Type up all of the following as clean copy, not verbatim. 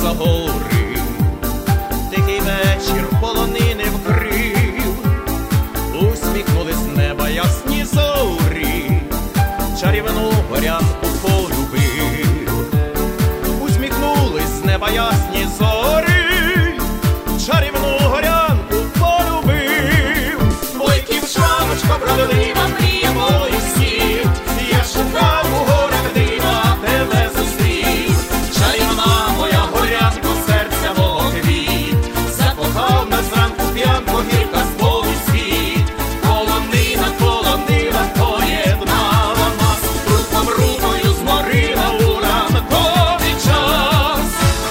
за гори, тихий вечір полонини вкрив, усміхнулись з неба ясні зорі, чарівну горянку полюбив. Усміхнулись з неба ясні зорі, чарівну горянку полюбив. Бойків шапочка, вродлива мрія моїх снів, я шукав у горах дива, тебе зустрів. Чарівна моя горянко, серця мого квіт, закохав нас зранку п'янко, гірка сповідь світ. Полонина, полонина поєднала нас, руком рукою зморила у ранковий час.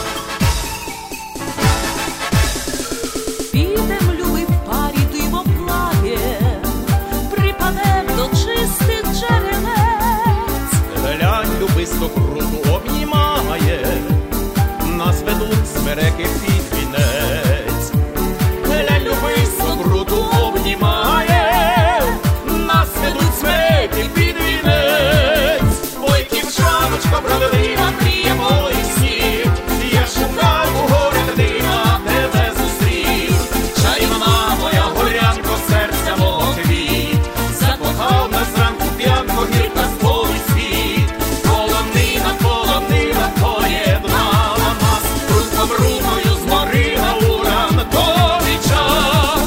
Підем, любий, в парі дивоплавє, припадем до чистих джерелець. Глянь, любисто круто обнімає, нас ведуть смереки під вінець. Глянь, любисто круто обнімає, нас ведуть смереки під вінець. Бойків шапочка, вродлива мрія моїх снів, я шукав у горах дива, тебе зустрів. Чарівна моя горянко, серця мого квіт, закохав нас зранку п'янко, гірка сповідь світ. Полонина, полонина поєднала нас, руком рукою зморила у ранковий час.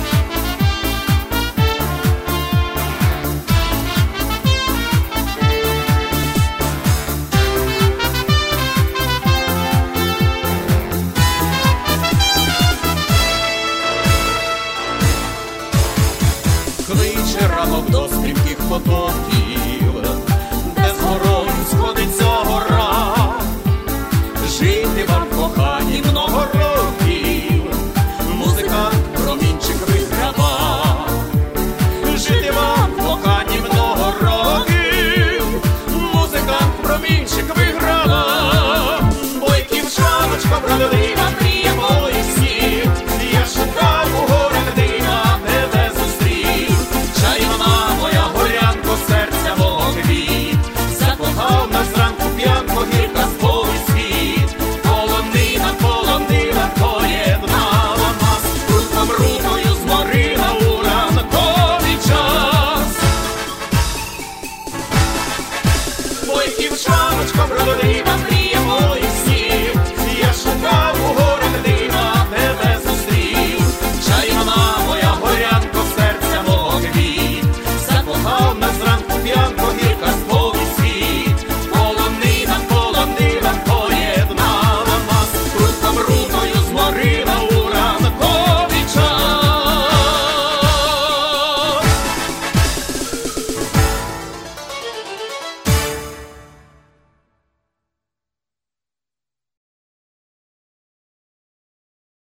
Кличе ранок до стрімких потоків, де з горою сходиться гора. Жити вам, кохані, много років, музикант промінчик виграва. Жити вам, кохані, много років, музикант промінчик виграва. Бойків шапочка, вродлива мрія моїх снів, я шукав у горах дива, тебе зустрів. Чарівна моя горянко, серця мого квіт, закохав нас зранку п'янко, гірка сповідь світ. Полонина, полонина поєднала нас, руком рукою зморила у ранковий час. Бойків шапочка, вродлива мрія